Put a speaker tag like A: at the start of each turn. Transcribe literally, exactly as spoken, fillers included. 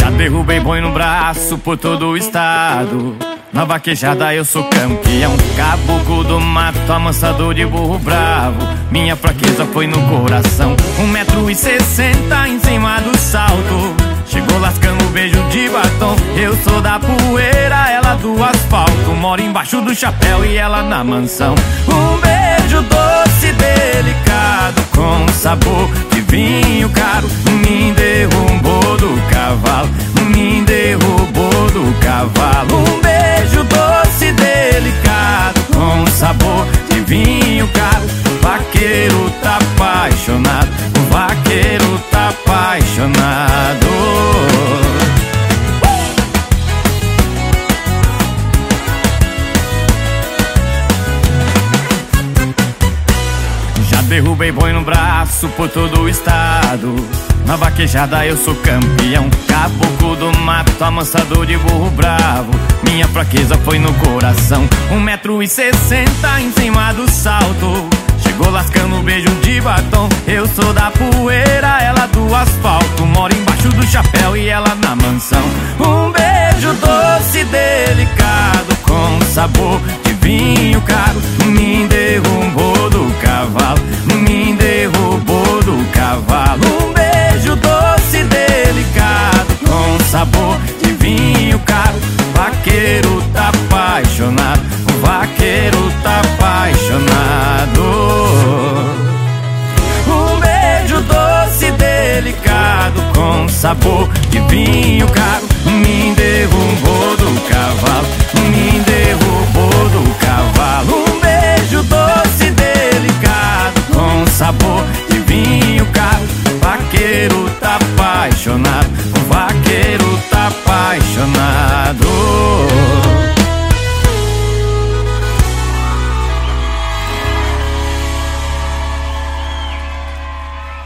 A: Já derrubei boi no braço por todo o estado. Na vaquejada eu sou campeão, caboclo do mato, amansador de burro bravo. Minha fraqueza foi no coração. Um metro e sessenta em cima do salto. Chegou lascando um beijo de batom. Eu sou da poeira, ela do asfalto. Moro embaixo do chapéu e ela na mansão. Um beijo doce, delicado, com sabor de vinho caro. Me derrubou do cavalo, me derrubou do cavalo. Um beijo doce, delicado, com sabor de vinho caro. O vaqueiro tá apaixonado, o vaqueiro tá apaixonado. Já derrubei boi no braço por todo o estado. Na vaquejada eu sou campeão, caboclo do mato, amansador de burro bravo. Minha fraqueza foi no coração. Um metro e sessenta em cima do salto. Chegou lascando um beijo de batom. Eu sou da poeira, ela do asfalto. Moro embaixo do chapéu e ela na mansão. Um beijo doce, delicado, com sabor de vinho caro. Me derrubou do cavalo, me derrubou do cavalo. Um beijo doce, delicado, com sabor de vinho caro. O vaqueiro tá apaixonado, o vaqueiro tá apaixonado. Um beijo doce, delicado, com sabor de vinho caro. Me derrubou do cavalo, me derrubou do cavalo. Um beijo doce, delicado, com sabor de vinho caro. O vaqueiro tá apaixonado, o vaqueiro